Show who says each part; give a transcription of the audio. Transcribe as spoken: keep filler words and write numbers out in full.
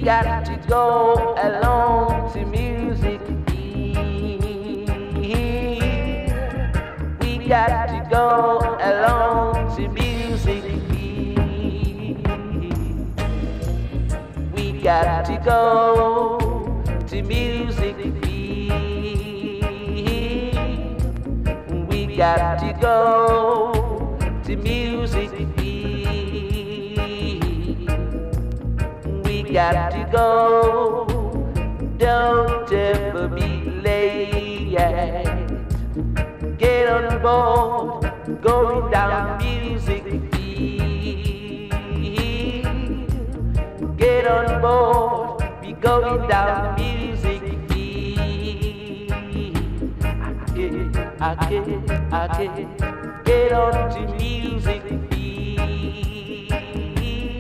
Speaker 1: got to go along to music. We got to go along to music. We got to go to music. We got to go to music. We got to go. Don't ever be late. Get on board, going down music. Get on board, we going down music. I get, I get, I get, get on to music.